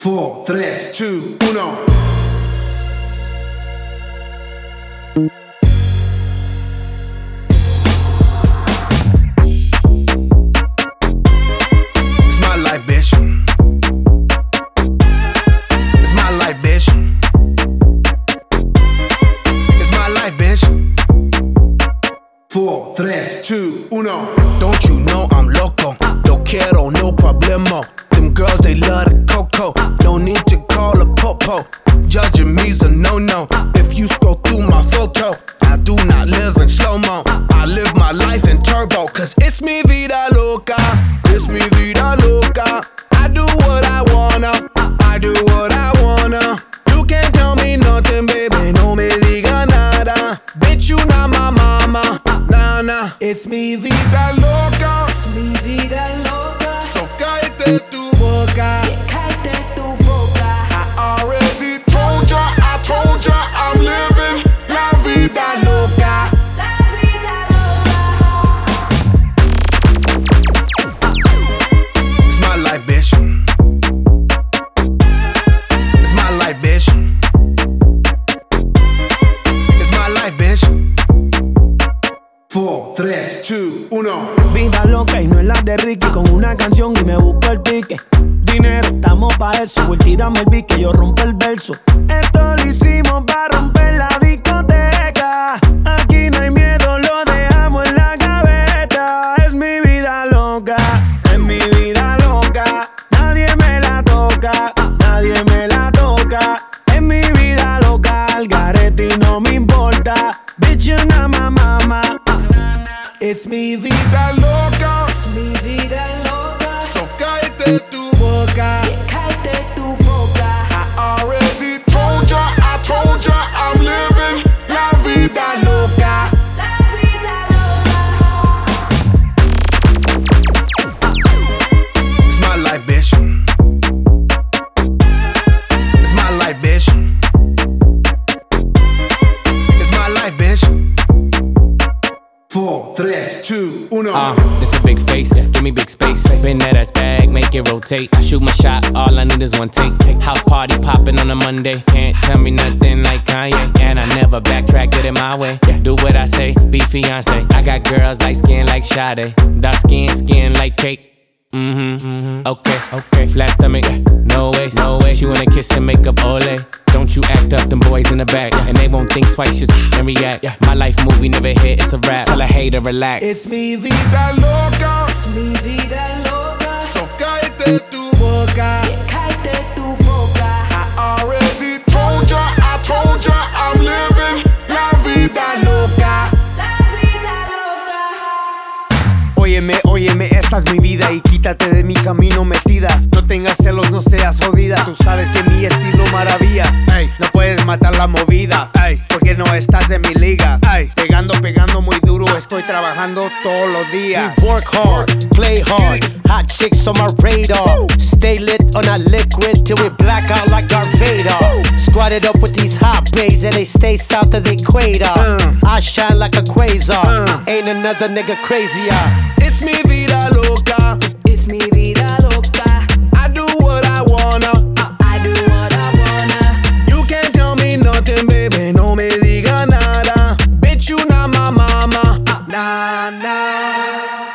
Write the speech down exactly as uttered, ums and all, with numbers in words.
four, tres, two, uno. It's my life, bitch. It's my life, bitch. It's my life, bitch. four, tres, two, uno. Don't you know I'm loco? No quiero, no problemo. Them girls, they love the coco. No need to call a popo. Judging me's a no-no. If you scroll through my photo, I do not live in slow-mo. I live my life in turbo. Cause it's mi vida loca. It's mi vida loca. I do what I wanna. I do what I wanna. You can't tell me nothing, baby. No me diga nada. Bitch, you not my mama. Nah, nah. It's mi vida loca. Es mi vida loca. So cállate tu boca. Yeah, cállate tu boca. I already told ya, I told ya, I'm living la vida loca. La vida loca. It's my life, bitch. It's my life, bitch. It's my life, bitch. four, tres, two, uno. Vida loca y no es la de Ricky. Con una canción y me busco el pique. Dinero, estamos pa' eso. Voy, tírame el pique, yo rompo el verso. Esto lo hicimos pa' romper la discoteca. Aquí no hay miedo, lo dejamos en la gaveta. Es mi vida loca, es mi vida loca. Nadie me la toca, nadie me la toca. Es mi vida loca, al garete y no me importa. Bitch, you're not my mama. It's mi vida loca. Es mi vida loca. So cállate tu boca. Yeah, cállate tu boca. I already told ya, I told ya, I'm living la vida loca. La vida loca. It's my life, bitch. It's my life, bitch. It's my life, bitch. four, tres, two, uno. Uh, this a big face, give me big space. Spin that ass bag, make it rotate. I shoot my shot, all I need is one take. House party popping on a Monday. Can't tell me nothing like Kanye. And I never backtrack, get it my way. Yeah, do what I say, be fiance. I got girls light skin like Sade. Dark skin, skin like cake. Mm-hmm, mm-hmm. Okay, okay. Flat stomach, no way, no way. She wanna kiss and make up ole. Don't you act up, them boys in the back. And they won't think twice, just and react. My life movie never hit, it's a rap. Tell a hater relax. It's mi vida loca. Es mi vida loca. So cállate tu boca. Yeah, cállate tu boca. I already told ya, I told ya, I'm living la vida loca. La vida loca. Óyeme, óyeme, esta es mi vida y quítate de mi camino metida. No tengas celos, no seas jodida. Tú sabes que mi estilo maravilla. Ey, no puedes matar la movida. Ey, porque no estás en mi liga. Ey, pegando, pegando muy duro. Estoy trabajando todos los días. We work hard, play hard. Hot chicks on my radar. Stay lit on that liquid till we black out like Darth Vader. Squatted up with these hot babes and they stay south of the equator. I shine like a quasar. Ain't another nigga crazier. It's mi vida loca.